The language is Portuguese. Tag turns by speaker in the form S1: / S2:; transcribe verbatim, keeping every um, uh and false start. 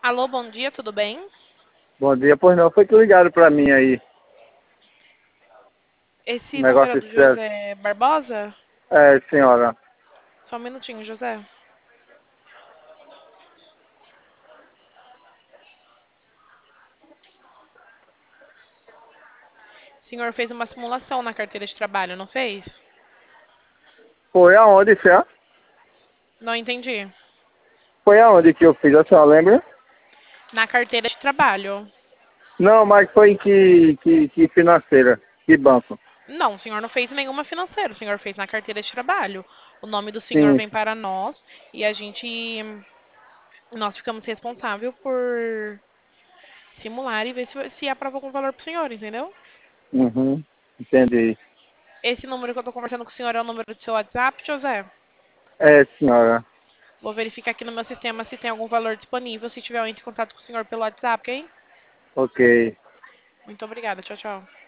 S1: Alô, bom dia, tudo bem?
S2: Bom dia, pois não, foi que ligaram pra mim aí, um
S1: Esse número é
S2: negócio
S1: do
S2: sério.
S1: José Barbosa?
S2: É, senhora.
S1: Só um minutinho, José. O senhor fez uma simulação na carteira de trabalho, não fez?
S2: Foi aonde, Fé?
S1: Não entendi.
S2: Foi aonde que eu fiz, a senhora lembra?
S1: Na carteira de trabalho.
S2: Não, mas foi em que, que, que financeira, que banco?
S1: Não, o senhor não fez nenhuma financeira, o senhor fez na carteira de trabalho. O nome do senhor
S2: Sim.
S1: vem para nós e a gente, nós ficamos responsáveis por simular e ver se, se aprova algum valor para o senhor, entendeu?
S2: Uhum, entendi.
S1: Esse número que eu estou conversando com o senhor é o número do seu WhatsApp, José?
S2: É, senhora.
S1: Vou verificar aqui no meu sistema se tem algum valor disponível. Se tiver, eu entro em contato com o senhor pelo WhatsApp, ok?
S2: Ok.
S1: Muito obrigada. Tchau, tchau.